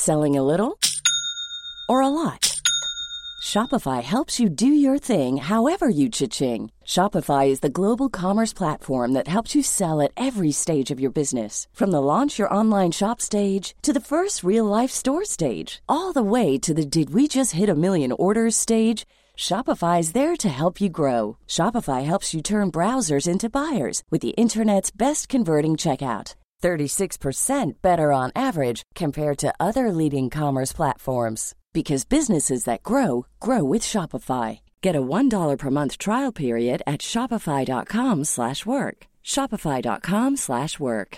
Selling a little or a lot? Shopify helps you do your thing however you cha-ching. Shopify is the global commerce platform that helps you sell at every stage of your business. From the launch your online shop stage to the first real-life store stage, all the way to the did we just hit a million orders stage. Shopify is there to help you grow. Shopify helps you turn browsers into buyers with the internet's best converting checkout. 36% better on average compared to other leading commerce platforms. Because businesses that grow, grow with Shopify. Get a $1 per month trial period at shopify.com/work. Shopify.com/work.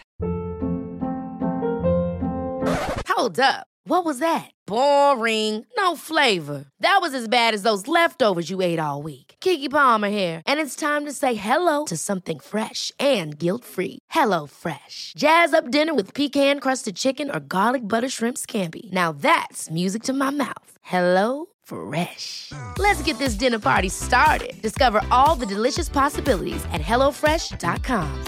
Hold up. What was that? Boring. No flavor. That was as bad as those leftovers you ate all week. Keke Palmer here, and it's time to say hello to something fresh and guilt-free. Hello Fresh. Jazz up dinner with pecan-crusted chicken or garlic butter shrimp scampi. Now that's music to my mouth. Hello Fresh. Let's get this dinner party started. Discover all the delicious possibilities at hellofresh.com.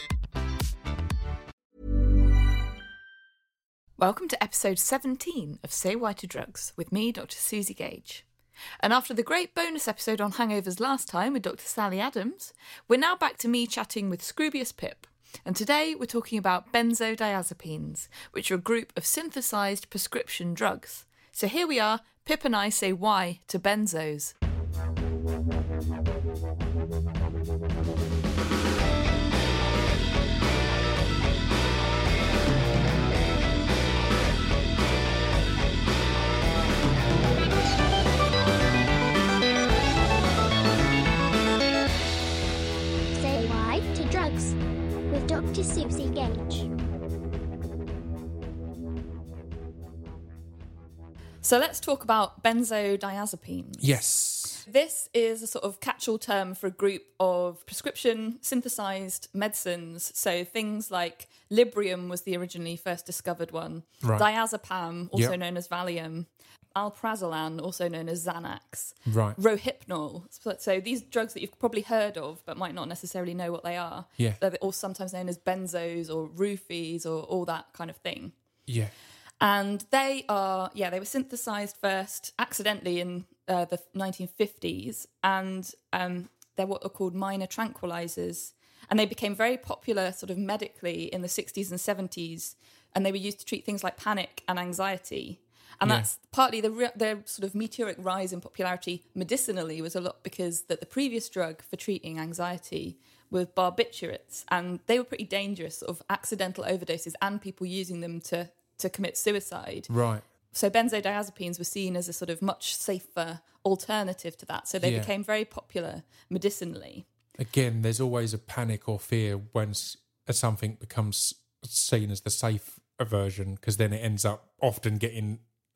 Welcome to episode 17 of Say Why to Drugs with me, Dr. Susie Gage. And after the great bonus episode on hangovers last time with Dr. Sally Adams, we're now back to me chatting with Scroobius Pip. And today we're talking about benzodiazepines, which are a group of synthesised prescription drugs. So here we are, Pip and I say why to benzos. With Dr. Susie Gage. So let's talk about benzodiazepines. Yes. This is a sort of catch-all term for a group of prescription synthesized medicines. So things like Librium was the originally first discovered one. Right. Diazepam, also known as Valium. Alprazolam, also known as Xanax. Right. Rohypnol. So these drugs that you've probably heard of but might not necessarily know what they are. Yeah. They're also sometimes known as benzos or roofies or all that kind of thing. Yeah. And they were synthesized first accidentally in the 1950s, and they're what are called minor tranquilizers. And they became very popular sort of medically in the 60s and 70s, and they were used to treat things like panic and anxiety. And that's partly their sort of meteoric rise in popularity medicinally was a lot because that the previous drug for treating anxiety were barbiturates, and they were pretty dangerous, sort of accidental overdoses and people using them to commit suicide. Right. So benzodiazepines were seen as a sort of much safer alternative to that. So they became very popular medicinally. Again, there's always a panic or fear when something becomes seen as the safe version, because then it ends up often getting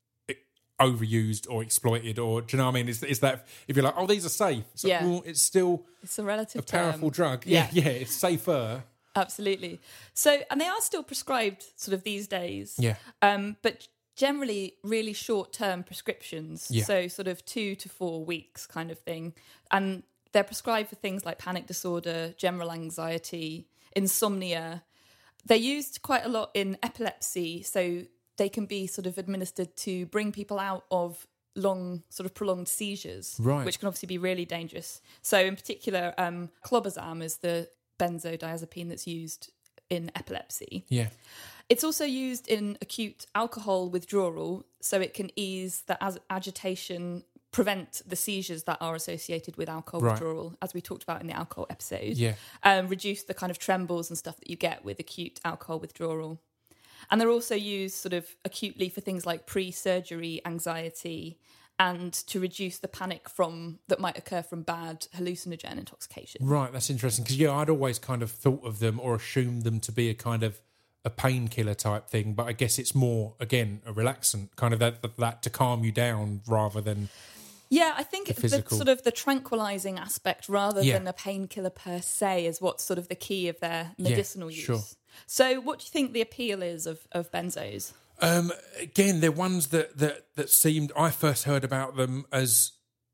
overused or exploited, or do you know what I mean? Is that if you're like, oh, these are safe? It's like, well, it's still it's a relative a powerful term. drug. Yeah, it's safer. Absolutely. So, and they are still prescribed sort of these days. Yeah. But generally really short-term prescriptions. Yeah. So sort of 2 to 4 weeks kind of thing. And they're prescribed for things like panic disorder, general anxiety, insomnia. They're used quite a lot in epilepsy. So they can be sort of administered to bring people out of long, sort of prolonged seizures, right, which can obviously be really dangerous. So in particular, clobazam is the benzodiazepine that's used in epilepsy. Yeah. It's also used in acute alcohol withdrawal, so it can ease the agitation, prevent the seizures that are associated with alcohol withdrawal, as we talked about in the alcohol episode. Yeah. Reduce the kind of trembles and stuff that you get with acute alcohol withdrawal. And they're also used sort of acutely for things like pre-surgery anxiety and to reduce the panic that might occur from bad hallucinogen intoxication. Right, that's interesting. Because, I'd always kind of thought of them or assumed them to be a kind of a painkiller type thing, but I guess it's more, again, a relaxant, kind of that to calm you down rather than... Yeah, I think the sort of the tranquilizing aspect rather than a painkiller per se is what's sort of the key of their medicinal use. Sure. So what do you think the appeal is of benzos? Again, they're ones that seemed... I first heard about them as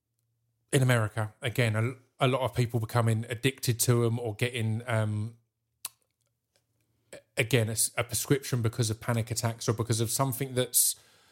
in America. Again, a lot of people becoming addicted to them or getting... again, a prescription because of panic attacks or because of something that's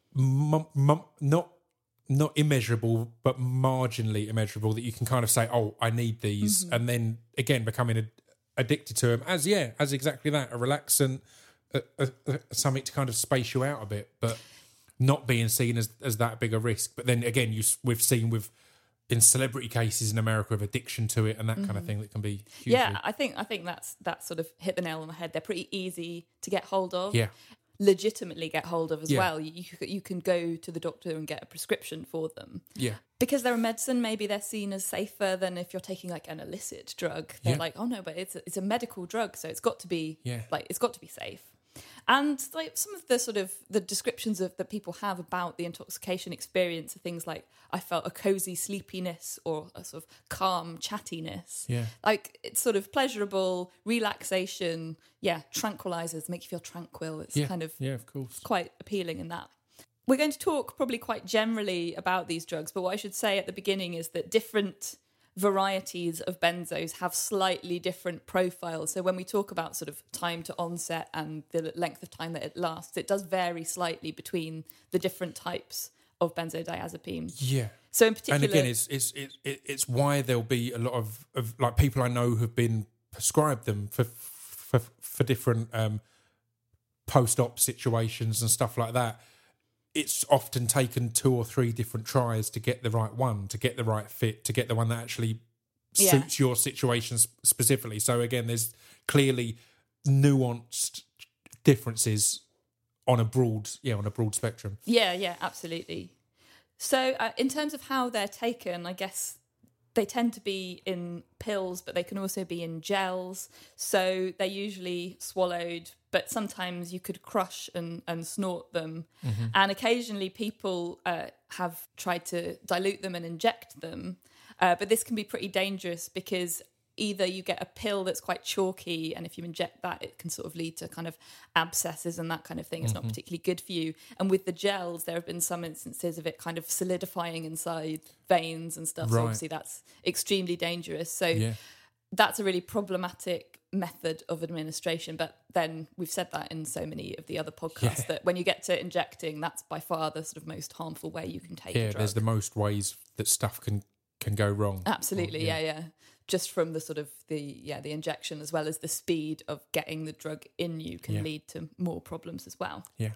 not immeasurable, but marginally immeasurable, that you can kind of say, oh, I need these, and then again becoming addicted to them as exactly that, a relaxant, something to kind of space you out a bit, but not being seen as that big a risk. But then again, we've seen in celebrity cases in America of addiction to it and that kind of thing that can be hugely... Yeah, I think that sort of hit the nail on the head. They're pretty easy to get hold of. Yeah. Legitimately get hold of as well. You can go to the doctor and get a prescription for them. Yeah. Because they're a medicine, maybe they're seen as safer than if you're taking like an illicit drug. They're like, oh no, but it's a medical drug, so it's got to be it's got to be safe. And like some of the sort of the descriptions that people have about the intoxication experience are things like, I felt a cozy sleepiness or a sort of calm chattiness. Yeah. Like it's sort of pleasurable, relaxation, tranquilizers, make you feel tranquil. It's kind of, of course, quite appealing in that. We're going to talk probably quite generally about these drugs, but what I should say at the beginning is that different varieties of benzos have slightly different profiles. So when we talk about sort of time to onset and the length of time that it lasts, it does vary slightly between the different types of benzodiazepine. Yeah. So in particular, and again, it's why there'll be a lot of like people I know who've been prescribed them for different post-op situations and stuff like that. It's often taken 2 or 3 different tries to get the right one, to get the right fit, to get the one that actually suits your situation specifically. So again, there's clearly nuanced differences on a broad spectrum. Yeah, absolutely. So in terms of how they're taken, I guess they tend to be in pills, but they can also be in gels. So they're usually swallowed, but sometimes you could crush and snort them. Mm-hmm. And occasionally people have tried to dilute them and inject them. But this can be pretty dangerous because either you get a pill that's quite chalky, and if you inject that, it can sort of lead to kind of abscesses and that kind of thing. It's not particularly good for you. And with the gels, there have been some instances of it kind of solidifying inside veins and stuff. So obviously that's extremely dangerous. So that's a really problematic method of administration. But then we've said that in so many of the other podcasts that when you get to injecting, that's by far the sort of most harmful way you can take a drug. There's the most ways that stuff can go wrong. Absolutely, yeah. Just from the sort of the injection as well as the speed of getting the drug in you can lead to more problems as well. Yeah.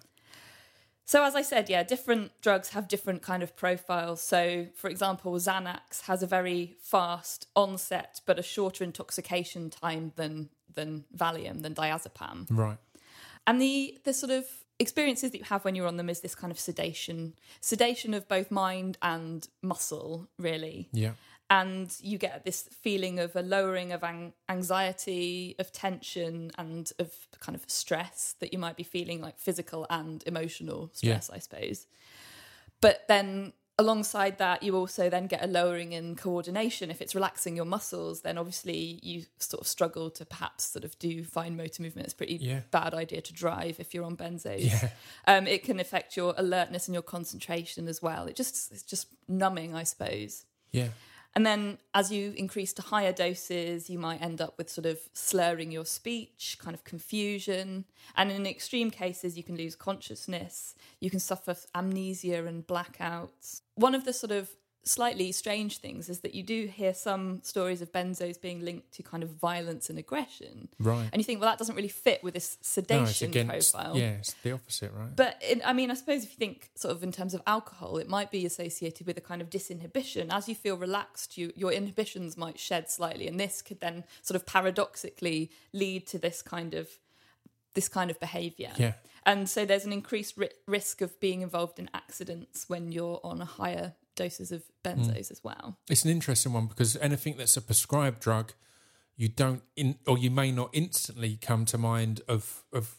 So as I said, different drugs have different kind of profiles. So, for example, Xanax has a very fast onset but a shorter intoxication time than Valium, than diazepam. Right. And the sort of experiences that you have when you're on them is this kind of sedation of both mind and muscle, really. Yeah. And you get this feeling of a lowering of anxiety, of tension, and of kind of stress that you might be feeling, like physical and emotional stress, I suppose. But then alongside that, you also then get a lowering in coordination. If it's relaxing your muscles, then obviously you sort of struggle to perhaps sort of do fine motor movement. It's a pretty bad idea to drive if you're on benzos. Yeah. It can affect your alertness and your concentration as well. It's just numbing, I suppose. Yeah. And then as you increase to higher doses, you might end up with sort of slurring your speech, kind of confusion. And in extreme cases, you can lose consciousness. You can suffer amnesia and blackouts. One of the sort of slightly strange things is that you do hear some stories of benzos being linked to kind of violence and aggression. Right. And you think, well, that doesn't really fit with this sedation profile. Yeah, it's the opposite, right? But I suppose if you think sort of in terms of alcohol, it might be associated with a kind of disinhibition. As you feel relaxed, your inhibitions might shed slightly, and this could then sort of paradoxically lead to this kind of behaviour. Yeah. And so there's an increased risk of being involved in accidents when you're on a higher doses of benzos as well. It's an interesting one because anything that's a prescribed drug, you may not instantly come to mind of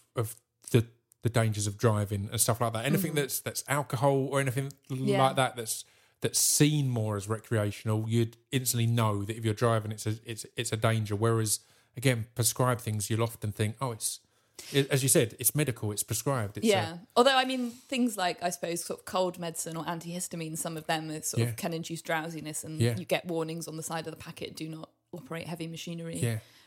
the dangers of driving and stuff like that. Anything that's alcohol or anything like that that's seen more as recreational, you'd instantly know that if you're driving, it's a danger. Whereas again, prescribed things, you'll often think, as you said, it's medical, it's prescribed. Although, I mean, things like, I suppose, sort of cold medicine or antihistamine, some of them can induce drowsiness, and you get warnings on the side of the packet, do not operate heavy machinery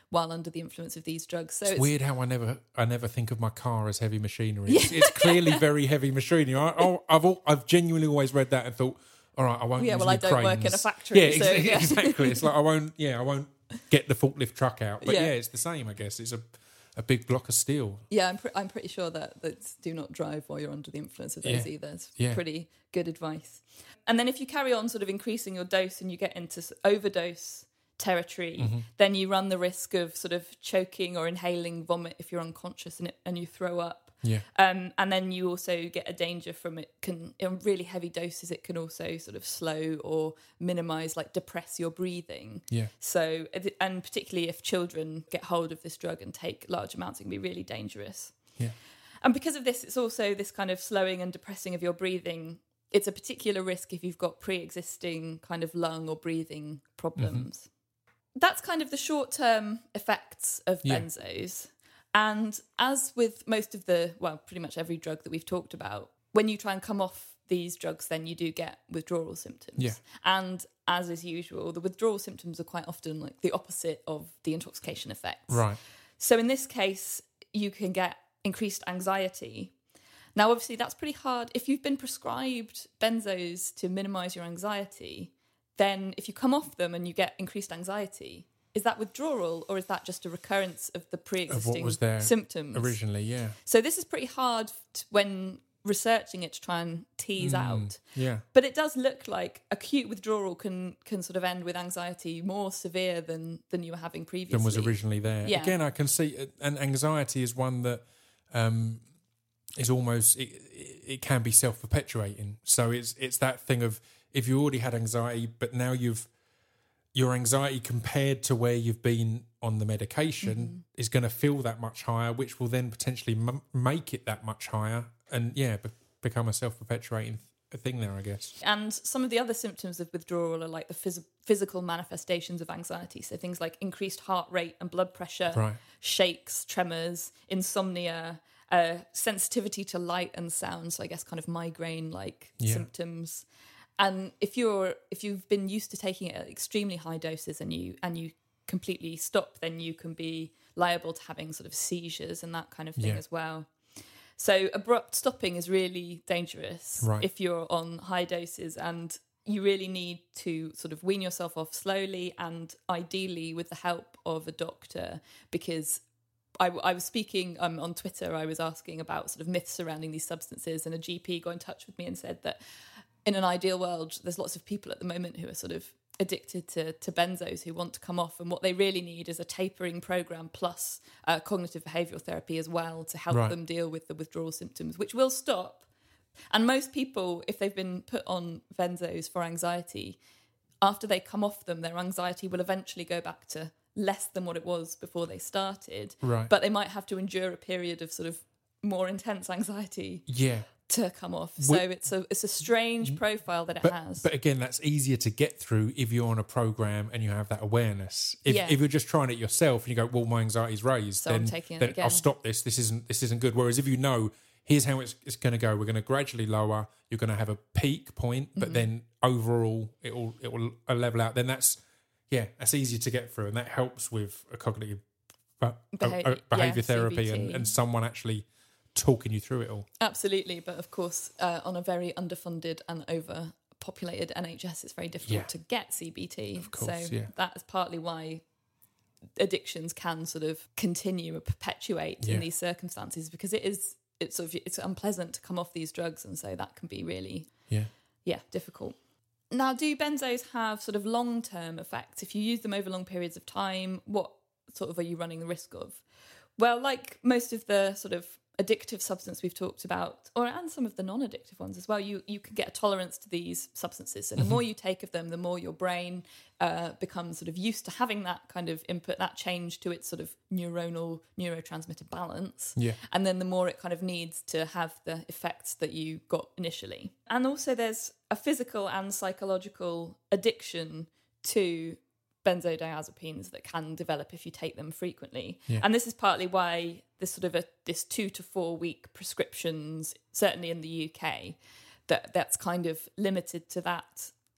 while under the influence of these drugs. So it's weird how I never think of my car as heavy machinery. It's clearly very heavy machinery. I've genuinely always read that and thought, all right, I won't. Yeah, use well, I don't work in a factory. Yeah, exactly. It's like I won't get the forklift truck out. But it's the same. I guess it's a big block of steel. Yeah, I'm pretty sure that do not drive while you're under the influence of those either. It's pretty good advice. And then if you carry on sort of increasing your dose and you get into overdose territory, then you run the risk of sort of choking or inhaling vomit if you're unconscious and you throw up. Yeah. And then you also get a danger from in really heavy doses, it can also sort of slow or minimise, like depress your breathing. Yeah. So, and particularly if children get hold of this drug and take large amounts, it can be really dangerous. Yeah. And because of this, it's also this kind of slowing and depressing of your breathing. It's a particular risk if you've got pre-existing kind of lung or breathing problems. That's kind of the short-term effects of benzos. And as with most of pretty much every drug that we've talked about, when you try and come off these drugs, then you do get withdrawal symptoms. Yeah. And as is usual, the withdrawal symptoms are quite often like the opposite of the intoxication effects. Right. So in this case, you can get increased anxiety. Now, obviously, that's pretty hard. If you've been prescribed benzos to minimise your anxiety, then if you come off them and you get increased anxiety, is that withdrawal or is that just a recurrence of the pre-existing what was there symptoms? Originally, yeah. So this is pretty hard when researching it to try and tease out. Yeah. But it does look like acute withdrawal can sort of end with anxiety more severe than you were having previously. Than was originally there. Yeah. Again, I can see, and anxiety is one that is almost, it can be self-perpetuating. So it's that thing of, if you already had anxiety, but now your anxiety compared to where you've been on the medication is going to feel that much higher, which will then potentially make it that much higher and, become a self-perpetuating thing there, I guess. And some of the other symptoms of withdrawal are like the physical manifestations of anxiety. So things like increased heart rate and blood pressure, shakes, tremors, insomnia, sensitivity to light and sound. So I guess kind of migraine-like symptoms. And if you've been used to taking it at extremely high doses and you completely stop, then you can be liable to having sort of seizures and that kind of thing as well. So abrupt stopping is really dangerous if you're on high doses, and you really need to sort of wean yourself off slowly and ideally with the help of a doctor, because I was speaking on Twitter, I was asking about sort of myths surrounding these substances, and a GP got in touch with me and said that in an ideal world, there's lots of people at the moment who are sort of addicted to benzos who want to come off, and what they really need is a tapering program plus cognitive behavioural therapy as well to help them deal with the withdrawal symptoms, which will stop. And most people, if they've been put on benzos for anxiety, after they come off them, their anxiety will eventually go back to less than what it was before they started. Right. But they might have to endure a period of sort of more intense anxiety. Yeah. To come off. So it's a strange profile that it has. But again, that's easier to get through if you're on a program and you have that awareness. If you're just trying it yourself and you go, well, my anxiety's raised, so then, I'm taking it then again. I'll stop this. This isn't good. Whereas if you know, here's how it's going to go. We're going to gradually lower. You're going to have a peak point, but then overall it will level out. Then that's easier to get through, and that helps with a cognitive behavior therapy and someone actually talking you through it all. Absolutely, but of course, on a very underfunded and overpopulated NHS, it's very difficult to get CBT. Of course, so that is partly why addictions can sort of continue or perpetuate in these circumstances, because it's unpleasant to come off these drugs, and so that can be really difficult. Now, do benzos have sort of long-term effects? If you use them over long periods of time, what sort of are you running the risk of? Well, like most of the sort of addictive substance we've talked about, and some of the non-addictive ones as well, you can get a tolerance to these substances. So the more you take of them, the more your brain becomes sort of used to having that kind of input, that change to its sort of neurotransmitter balance. Yeah. And then the more it kind of needs to have the effects that you got initially. And also there's a physical and psychological addiction to benzodiazepines that can develop if you take them frequently. Yeah. And this is partly why this sort of this 2 to 4 week prescriptions, certainly in the UK, that's kind of limited to that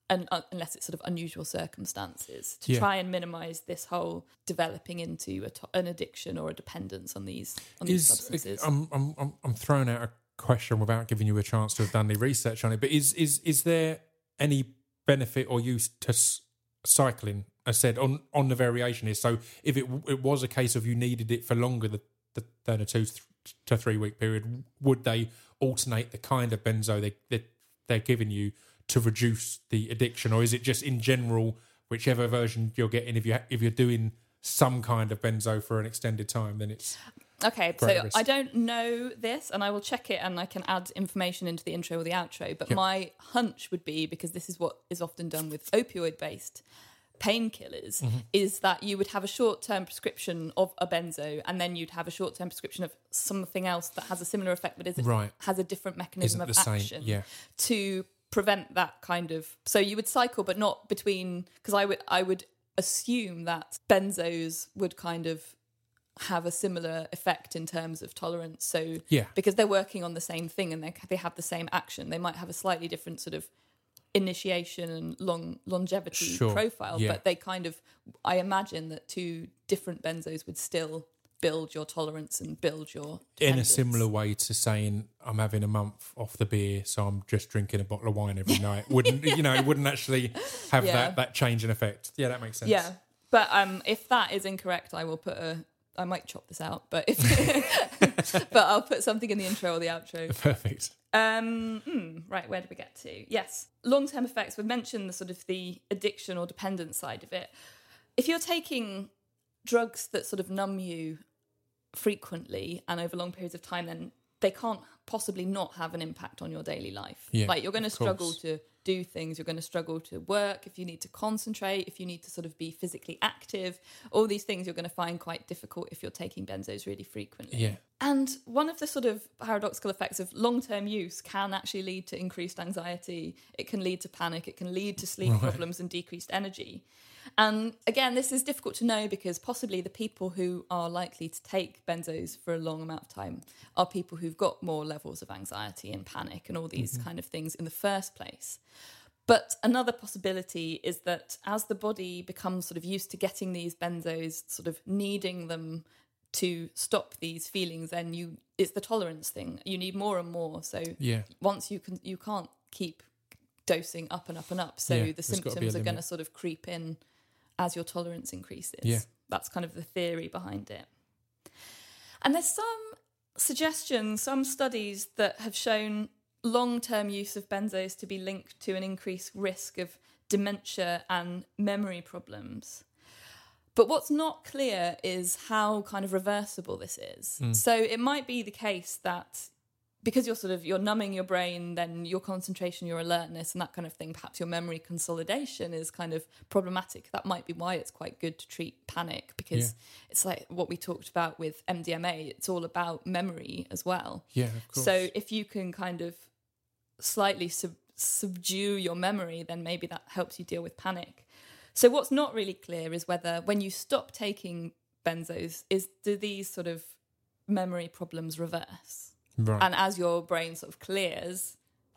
unless it's sort of unusual circumstances, to try and minimise this whole developing into an addiction or a dependence on these substances. I'm throwing out a question without giving you a chance to have done any research on it, but is there any benefit or use to cycling, as said, on the variation is? So if it was a case of you needed it for longer than a 2 to 3 week period, would they alternate the kind of benzo they're giving you to reduce the addiction, or is it just in general, whichever version you're getting, if you're doing some kind of benzo for an extended time, then it's okay. So risk? I don't know this, and I will check it, and I can add information into the intro or the outro. But my hunch would be, because this is what is often done with opioid-based painkillers, is that you would have a short-term prescription of a benzo, and then you'd have a short-term prescription of something else that has a similar effect, but has a different mechanism of action to prevent that kind of. So you would cycle, but not between, because I would assume that benzos would kind of have a similar effect in terms of tolerance. So because they're working on the same thing and they have the same action, they might have a slightly different sort of initiation and longevity profile, but they kind of, I imagine that 2 different benzos would still build your tolerance and build your dependence. In a similar way to saying I'm having a month off the beer, so I'm just drinking a bottle of wine every night. It wouldn't actually have that change in effect. Yeah, that makes sense. Yeah, but if that is incorrect, I will put I might chop this out, but but I'll put something in the intro or the outro. Perfect. Right, where did we get to? Yes, long-term effects. We mentioned the sort of the addiction or dependence side of it. If you're taking drugs that sort of numb you frequently and over long periods of time, then they can't possibly not have an impact on your daily life. Like you're going to struggle to do things, you're going to struggle to work, if you need to concentrate, if you need to sort of be physically active, all these things you're going to find quite difficult if you're taking benzos really frequently. Yeah. And one of the sort of paradoxical effects of long-term use can actually lead to increased anxiety. It can lead to panic. It can lead to sleep problems and decreased energy. And again, this is difficult to know because possibly the people who are likely to take benzos for a long amount of time are people who've got more levels of anxiety and panic and all these kind of things in the first place. But another possibility is that as the body becomes sort of used to getting these benzos, sort of needing them to stop these feelings, then it's the tolerance thing. You need more and more. So once you can't keep dosing up and up and up. So the symptoms are going to sort of creep in as your tolerance increases. Yeah. That's kind of the theory behind it. And there's some suggestions, some studies that have shown long-term use of benzos to be linked to an increased risk of dementia and memory problems. But what's not clear is how kind of reversible this is. So it might be the case that because you're numbing your brain, then your concentration, your alertness and that kind of thing, perhaps your memory consolidation is kind of problematic. That might be why it's quite good to treat panic, because it's like what we talked about with MDMA. It's all about memory as well. Yeah, of course. So if you can kind of slightly subdue your memory, then maybe that helps you deal with panic. So what's not really clear is whether when you stop taking benzos, do these sort of memory problems reverse? Right. And as your brain sort of clears,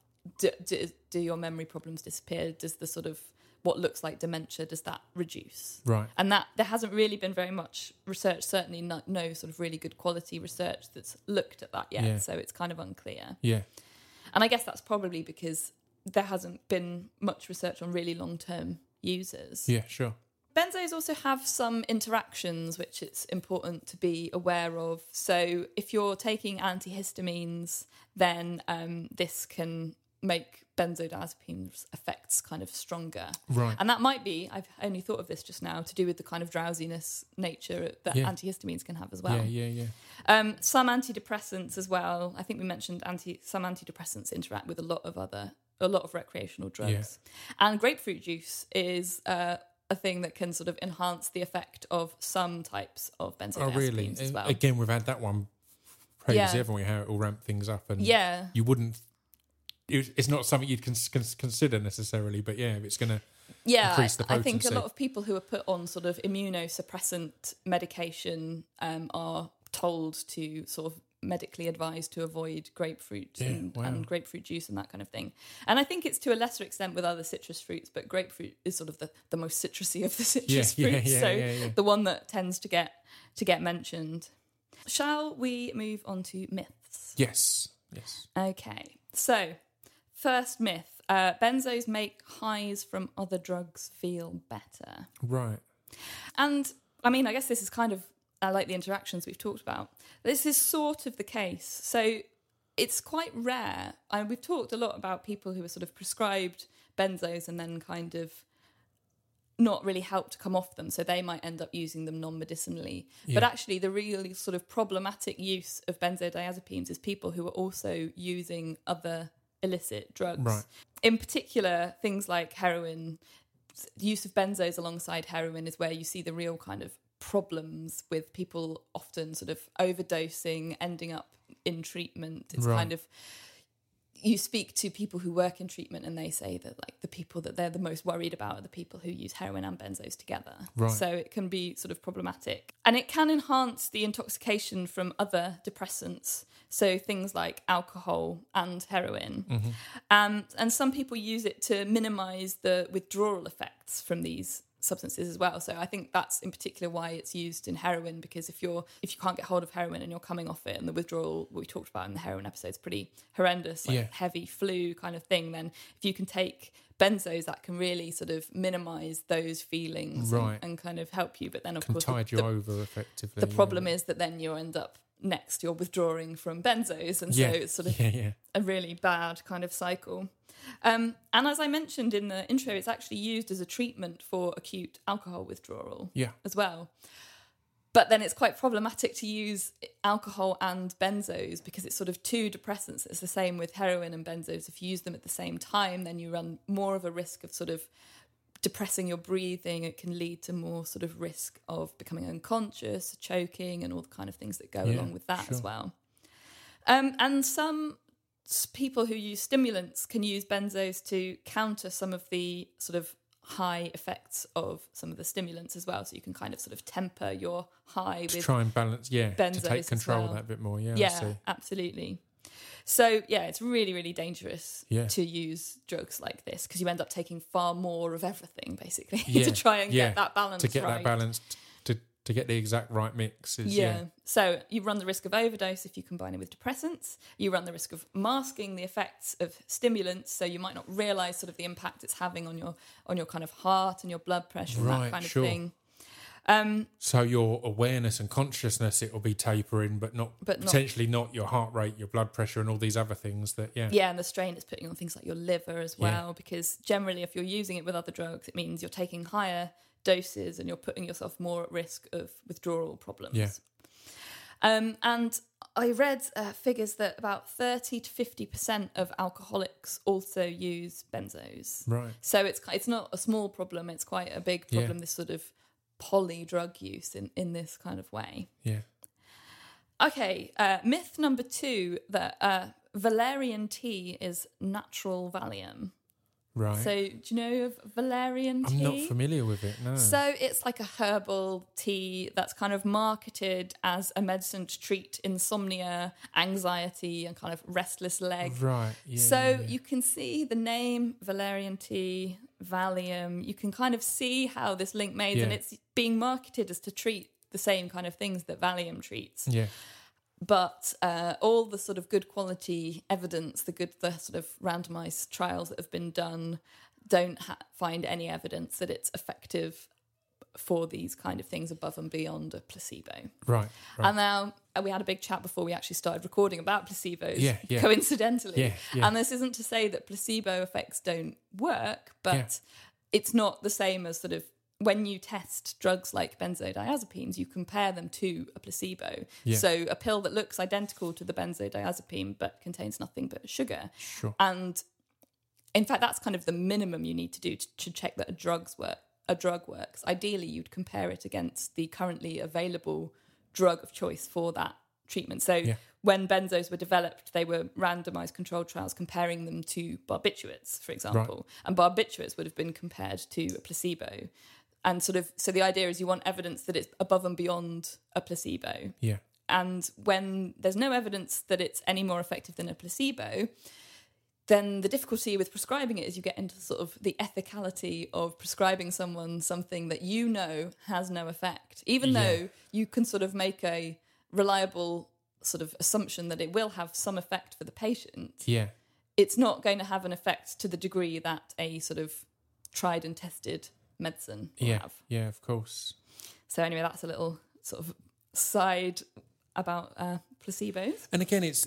do your memory problems disappear? Does the sort of what looks like dementia, does that reduce? Right. And that there hasn't really been very much research, certainly no sort of really good quality research that's looked at that yet. Yeah. So it's kind of unclear. Yeah. And I guess that's probably because there hasn't been much research on really long-term users. Yeah, sure. Benzos also have some interactions which it's important to be aware of. So if you're taking antihistamines, then this can make benzodiazepines effects kind of stronger. Right. And that might be, I've only thought of this just now, to do with the kind of drowsiness nature that antihistamines can have as well. Some antidepressants as well. I think we mentioned some antidepressants interact with a lot of recreational drugs. Yeah. And grapefruit juice is a thing that can sort of enhance the effect of some types of benzodiazepines as well. Again, we've had that one previously, haven't we? How it will ramp things up, and you wouldn't. It's not something you'd consider necessarily, but if it's going to increase the potency. I think a lot of people who are put on sort of immunosuppressant medication are told to sort of medically advised to avoid grapefruit and wow. grapefruit juice and that kind of thing. And I think it's to a lesser extent with other citrus fruits, but grapefruit is sort of the most citrusy of the citrus fruits, the one that tends to get mentioned. Shall we move on to myths? Yes. Okay, so first myth, benzos make highs from other drugs feel better. Right. And I mean, I guess this is kind of like the interactions we've talked about. This is sort of the case. So it's quite rare. And we've talked a lot about people who are sort of prescribed benzos and then kind of not really helped to come off them. So they might end up using them non-medicinally. Yeah. But actually the really sort of problematic use of benzodiazepines is people who are also using other illicit drugs. Right. In particular, things like heroin. Use of benzos alongside heroin is where you see the real kind of problems with people often sort of overdosing, ending up in treatment. It's Right. kind of, you speak to people who work in treatment and they say that like the people that they're the most worried about are the people who use heroin and benzos together. Right. So it can be sort of problematic. And it can enhance the intoxication from other depressants. So things like alcohol and heroin. Mm-hmm. And some people use it to minimise the withdrawal effects from these substances as well. So I think that's in particular why it's used in heroin, because if you can't get hold of heroin and you're coming off it and the withdrawal we talked about in the heroin episode is pretty horrendous, like heavy flu kind of thing, then if you can take benzos, that can really sort of minimise those feelings and kind of help you. But then of course tide you over effectively. The problem is that then you end up next you're withdrawing from benzos, and so it's sort of a really bad kind of cycle. And as I mentioned in the intro, it's actually used as a treatment for acute alcohol withdrawal as well. But then it's quite problematic to use alcohol and benzos because it's sort of two depressants. It's the same with heroin and benzos. If you use them at the same time, then you run more of a risk of sort of depressing your breathing. It can lead to more sort of risk of becoming unconscious, choking, and all the kind of things that go along with that as well. And some people who use stimulants can use benzos to counter some of the sort of high effects of some of the stimulants as well. So you can kind of sort of temper your high to with try and balance, benzos to take control as of well. that a bit more. Yeah, absolutely. So, it's really, really dangerous to use drugs like this because you end up taking far more of everything, basically, to try and get that balance to get right. that balance, to get the exact right mix. So you run the risk of overdose if you combine it with depressants. You run the risk of masking the effects of stimulants, so you might not realise sort of the impact it's having on your kind of heart and your blood pressure and that kind of thing. So your awareness and consciousness, it will be tapering, but potentially not your heart rate, your blood pressure, and all these other things that and the strain it's putting on things like your liver as well. Because generally, if you're using it with other drugs, it means you're taking higher doses and you're putting yourself more at risk of withdrawal problems. And I read figures that about 30 to 50% of alcoholics also use benzos. Right. So it's not a small problem; it's quite a big problem. This sort of poly drug use in this kind of way. Yeah. Okay, myth number 2, that valerian tea is natural Valium. Right. So do you know of valerian tea? I'm not familiar with it, no. So it's like a herbal tea that's kind of marketed as a medicine to treat insomnia, anxiety, and kind of restless leg. Right. You can see the name valerian tea, Valium. You can kind of see how this link made, and it's being marketed as to treat the same kind of things that Valium treats. Yeah. But all the sort of good quality evidence, the sort of randomised trials that have been done, don't find any evidence that it's effective for these kind of things above and beyond a placebo. Right. And now we had a big chat before we actually started recording about placebos, coincidentally. Yeah. And this isn't to say that placebo effects don't work, but it's not the same as sort of when you test drugs like benzodiazepines, you compare them to a placebo. Yeah. So a pill that looks identical to the benzodiazepine but contains nothing but sugar. Sure. And in fact, that's kind of the minimum you need to do to check that a drug works. Ideally, you'd compare it against the currently available drug of choice for that treatment. So when benzos were developed, they were randomized controlled trials comparing them to barbiturates, for example. Right. And barbiturates would have been compared to a placebo. And so the idea is you want evidence that it's above and beyond a placebo. Yeah. And when there's no evidence that it's any more effective than a placebo, then the difficulty with prescribing it is you get into sort of the ethicality of prescribing someone something that you know has no effect, even though you can sort of make a reliable sort of assumption that it will have some effect for the patient. Yeah. It's not going to have an effect to the degree that a sort of tried and tested medicine will have. Yeah, of course. So anyway, that's a little sort of side about placebos. And again, it's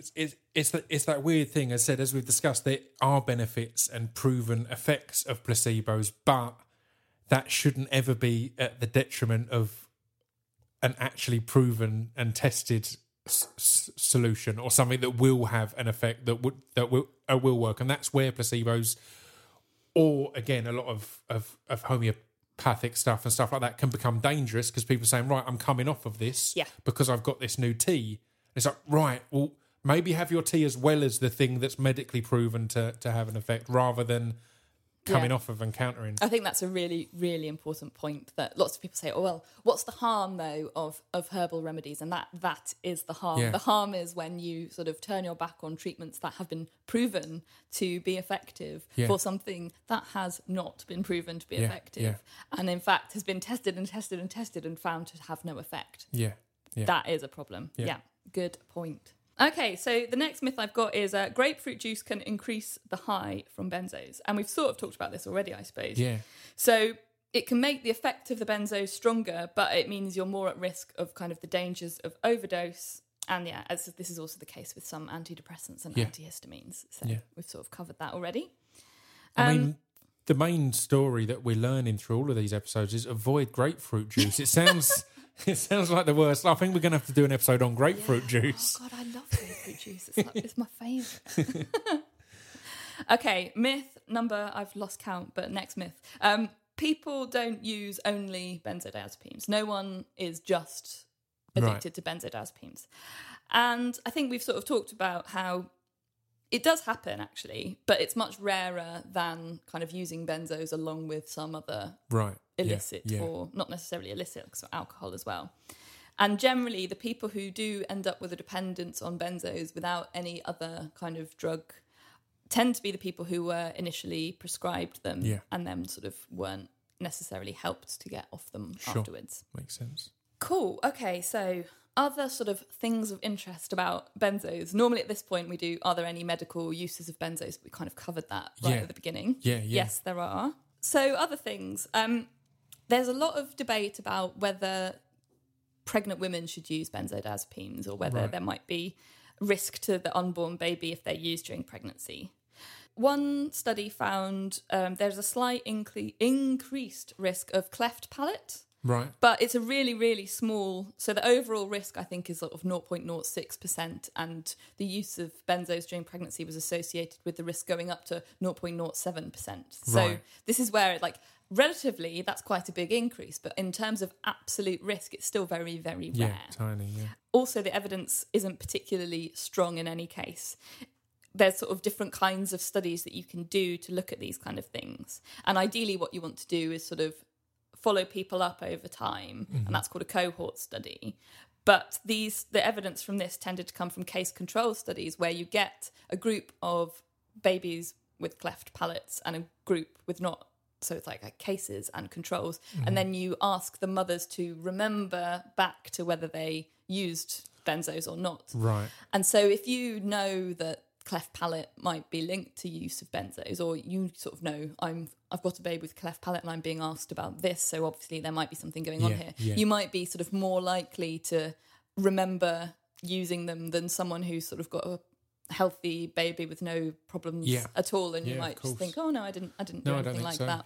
that weird thing. As I said, as we've discussed, there are benefits and proven effects of placebos, but that shouldn't ever be at the detriment of an actually proven and tested solution, or something that will have an effect that will work. And that's where placebos, or again, a lot of homeopathic stuff and stuff like that, can become dangerous, because people are saying, right, I'm coming off of this because I've got this new tea. And it's like, right, well, maybe have your tea as well as the thing that's medically proven to have an effect, rather than coming off of and countering. I think that's a really, really important point, that lots of people say, oh, well, what's the harm, though, of herbal remedies? And that is the harm. Yeah. The harm is when you sort of turn your back on treatments that have been proven to be effective for something that has not been proven to be effective. And in fact has been tested and tested and tested and found to have no effect. Yeah. That is a problem. Yeah. Good point. Okay, so the next myth I've got is grapefruit juice can increase the high from benzos. And we've sort of talked about this already, I suppose. Yeah. So it can make the effect of the benzos stronger, but it means you're more at risk of kind of the dangers of overdose. And as this is also the case with some antidepressants and antihistamines. So we've sort of covered that already. I mean, the main story that we're learning through all of these episodes is avoid grapefruit juice. It sounds... It sounds like the worst. I think we're going to have to do an episode on grapefruit juice. Oh, God, I love grapefruit juice. It's my favourite. Okay, myth number, I've lost count, but next myth. People don't use only benzodiazepines. No one is just addicted to benzodiazepines. And I think we've sort of talked about how it does happen, actually, but it's much rarer than kind of using benzos along with some other illicit or not necessarily illicit, so alcohol as well. And generally, the people who do end up with a dependence on benzos without any other kind of drug tend to be the people who were initially prescribed them and then sort of weren't necessarily helped to get off them afterwards. Makes sense. Cool. Okay, so other sort of things of interest about benzos. Normally at this point we do, are there any medical uses of benzos? We kind of covered that at the beginning. Yes, there are. So other things. There's a lot of debate about whether pregnant women should use benzodiazepines, or whether there might be risk to the unborn baby if they're used during pregnancy. One study found there's a slight increased risk of cleft palate. Right. But it's a really, really small... So the overall risk, I think, is sort of 0.06%, and the use of benzos during pregnancy was associated with the risk going up to 0.07%. So this is where, relatively, that's quite a big increase, but in terms of absolute risk, it's still very, very rare. Yeah, tiny, Also, the evidence isn't particularly strong in any case. There's sort of different kinds of studies that you can do to look at these kind of things. And ideally what you want to do is sort of follow people up over time, and that's called a cohort study. But the evidence from this tended to come from case control studies, where you get a group of babies with cleft palates and a group with not. So it's like cases and controls. And then you ask the mothers to remember back to whether they used benzos or not. Right. And so if you know that cleft palate might be linked to use of benzos, or you sort of know I've got a baby with cleft palate and I'm being asked about this, so obviously there might be something going on here. You might be sort of more likely to remember using them than someone who's sort of got a healthy baby with no problems at all, and you might just think, oh no, I didn't do anything like that.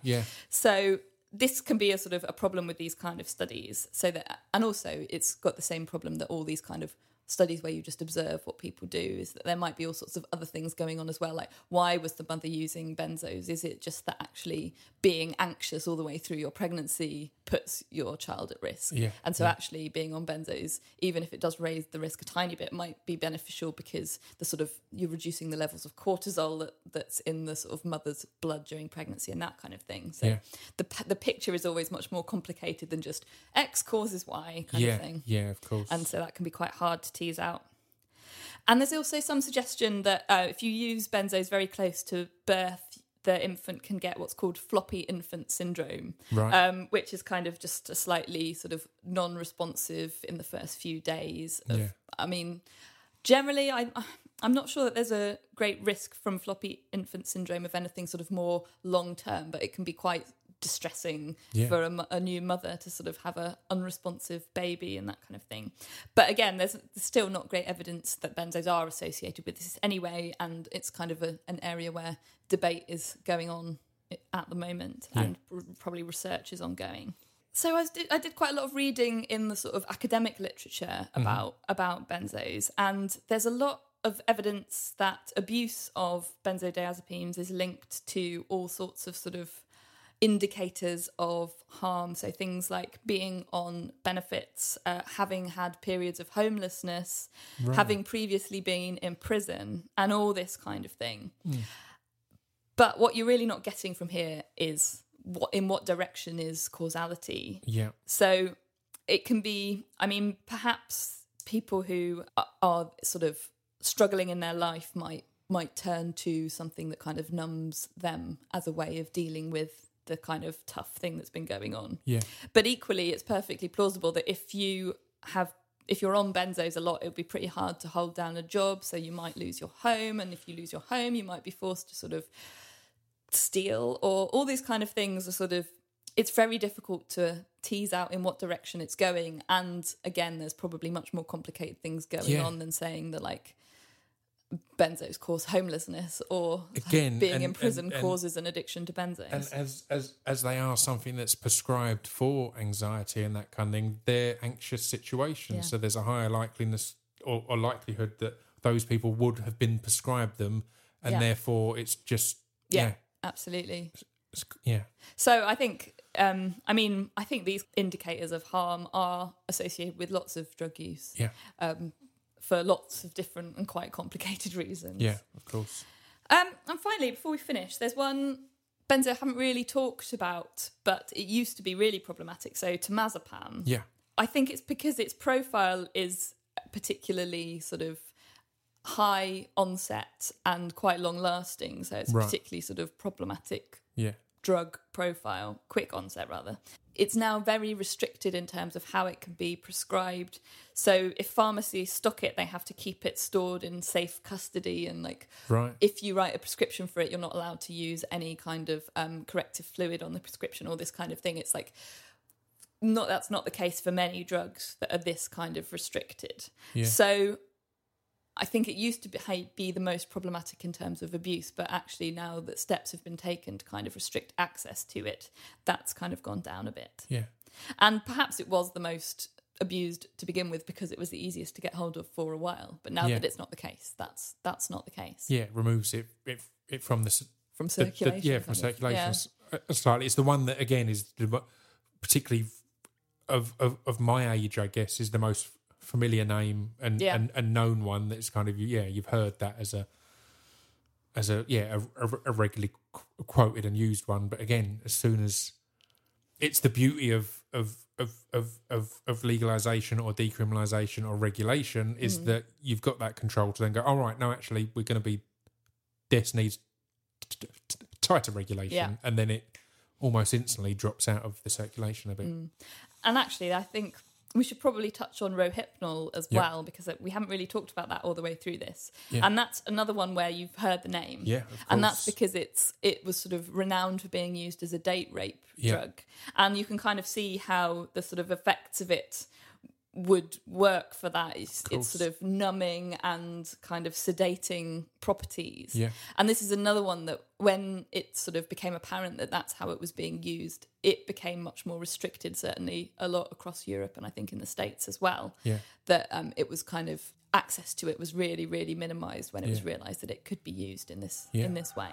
So this can be a sort of a problem with these kind of studies. So that, and also it's got the same problem that all these kind of studies where you just observe what people do, is that there might be all sorts of other things going on as well. Like, why was the mother using benzos? Is it just that actually being anxious all the way through your pregnancy puts your child at risk? Yeah, And so actually being on benzos, even if it does raise the risk a tiny bit, might be beneficial because you're reducing the levels of cortisol that's in the sort of mother's blood during pregnancy and that kind of thing. So the picture is always much more complicated than just X causes Y kind of thing. Yeah, of course. And so that can be quite hard to tease out. And there's also some suggestion that if you use benzos very close to birth, the infant can get what's called floppy infant syndrome, Right. which is kind of just a slightly sort of non-responsive in the first few days. I mean, generally, I'm not sure that there's a great risk from floppy infant syndrome of anything sort of more long-term, but it can be quite distressing for a new mother to sort of have a unresponsive baby and that kind of thing. But again, there's still not great evidence that benzos are associated with this anyway, and it's kind of an area where debate is going on at the moment, and probably research is ongoing. So I did quite a lot of reading in the sort of academic literature about benzos, and there's a lot of evidence that abuse of benzodiazepines is linked to all sorts of sort of indicators of harm. So things like being on benefits, having had periods of homelessness, having previously been in prison, and all this kind of thing. But what you're really not getting from here is in what direction is causality. Yeah. So it can be, I mean, perhaps people who are sort of struggling in their life might turn to something that kind of numbs them as a way of dealing with the kind of tough thing that's been going on. Yeah. But equally, it's perfectly plausible that if you're on benzos a lot, it would be pretty hard to hold down a job. So you might lose your home. And if you lose your home, you might be forced to sort of steal, or all these kind of things are sort of, it's very difficult to tease out in what direction it's going. And again, there's probably much more complicated things going on than saying that like benzos cause homelessness, or again, being in prison causes an addiction to benzos. And as they are something that's prescribed for anxiety and that kind of thing, they're anxious situations. So there's a higher likeliness or likelihood that those people would have been prescribed them, and therefore it's just absolutely. So I think, I think these indicators of harm are associated with lots of drug use. For lots of different and quite complicated reasons. Yeah, of course. And finally, before we finish, there's one benzo I haven't really talked about, but it used to be really problematic. So temazepam. Yeah. I think it's because its profile is particularly sort of high onset and quite long lasting. So it's particularly sort of problematic drug profile, quick onset rather. It's now very restricted in terms of how it can be prescribed. So if pharmacies stock it, they have to keep it stored in safe custody. And if you write a prescription for it, you're not allowed to use any kind of corrective fluid on the prescription or this kind of thing. It's like, that's not the case for many drugs that are this kind of restricted. Yeah. So I think it used to be the most problematic in terms of abuse, but actually now that steps have been taken to kind of restrict access to it, that's kind of gone down a bit. Yeah. And perhaps it was the most abused to begin with because it was the easiest to get hold of for a while. But now that it's not the case, that's not the case. Yeah, it removes it from from circulation. From circulation slightly. It's the one that, again, is particularly of my age, I guess, is the most familiar name and known one that's kind of you've heard that as a regularly quoted and used one. But again, as soon as it's the beauty of legalization or decriminalization or regulation is that you've got that control to then go, all right, no, actually we're going to be, this needs tighter regulation, and then it almost instantly drops out of the circulation a bit. And actually, I think we should probably touch on Rohypnol as well, because we haven't really talked about that all the way through this. Yeah. And that's another one where you've heard the name. Yeah, of course. And that's because it was sort of renowned for being used as a date rape drug. And you can kind of see how the sort of effects of it would work for that. It's sort of numbing and kind of sedating properties. Yeah. And this is another one that when it sort of became apparent that that's how it was being used, it became much more restricted, certainly a lot across Europe and I think in the States as well. Yeah. That it was kind of, access to it was really, really minimised when it was realised that it could be used in this way.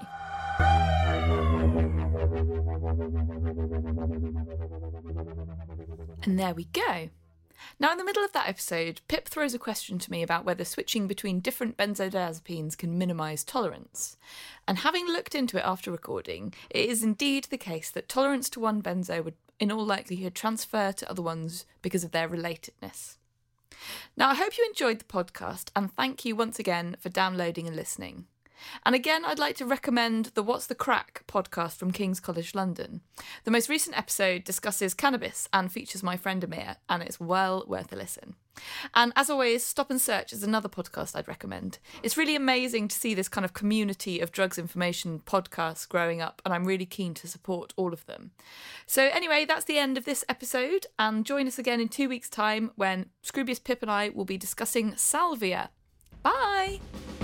And there we go. Now, in the middle of that episode, Pip throws a question to me about whether switching between different benzodiazepines can minimise tolerance. And having looked into it after recording, it is indeed the case that tolerance to one benzo would in all likelihood transfer to other ones because of their relatedness. Now, I hope you enjoyed the podcast, and thank you once again for downloading and listening. And again, I'd like to recommend the What's the Crack podcast from King's College London. The most recent episode discusses cannabis and features my friend Amir, and it's well worth a listen. And as always, Stop and Search is another podcast I'd recommend. It's really amazing to see this kind of community of drugs information podcasts growing up, and I'm really keen to support all of them. So anyway, that's the end of this episode, and join us again in 2 weeks' time when Scroobius Pip and I will be discussing salvia. Bye!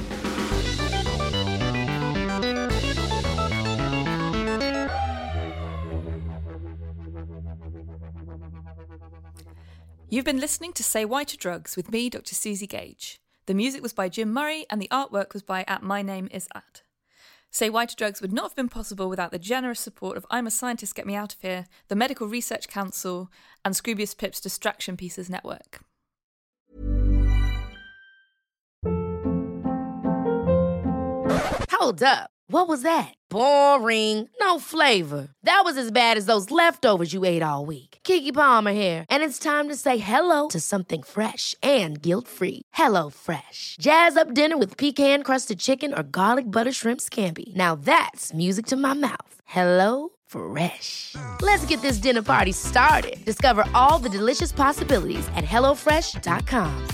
You've been listening to Say Why to Drugs with me, Dr. Susie Gage. The music was by Jim Murray and the artwork was by @MyNameIsAt. Say Why to Drugs would not have been possible without the generous support of I'm a Scientist, Get Me Out of Here, the Medical Research Council, and Scroobius Pip's Distraction Pieces Network. Hold up. What was that? Boring. No flavor. That was as bad as those leftovers you ate all week. Keke Palmer here, and it's time to say hello to something fresh and guilt-free. Hello Fresh. Jazz up dinner with pecan-crusted chicken or garlic butter shrimp scampi. Now that's music to my mouth. Hello Fresh. Let's get this dinner party started. Discover all the delicious possibilities at HelloFresh.com.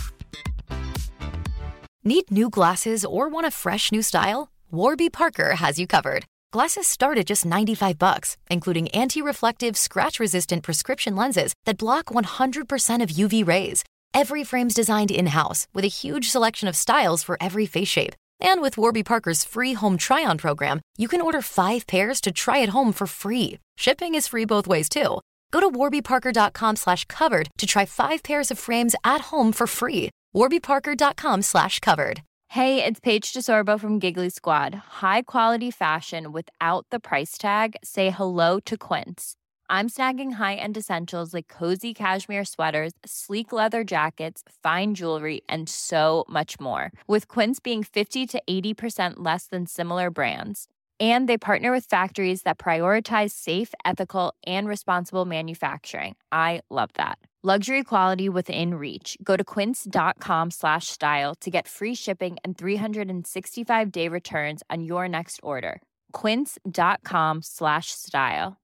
Need new glasses or want a fresh new style? Warby Parker has you covered. Glasses start at just $95, including anti-reflective, scratch-resistant prescription lenses that block 100% of UV rays. Every frame's designed in-house with a huge selection of styles for every face shape. And with Warby Parker's free home try-on program, you can order 5 pairs to try at home for free. Shipping is free both ways, too. Go to warbyparker.com/covered to try 5 pairs of frames at home for free. warbyparker.com/covered. Hey, it's Paige DeSorbo from Giggly Squad. High quality fashion without the price tag. Say hello to Quince. I'm snagging high-end essentials like cozy cashmere sweaters, sleek leather jackets, fine jewelry, and so much more. With Quince being 50 to 80% less than similar brands. And they partner with factories that prioritize safe, ethical, and responsible manufacturing. I love that. Luxury quality within reach. Go to quince.com/style to get free shipping and 365-day returns on your next order. Quince.com/style.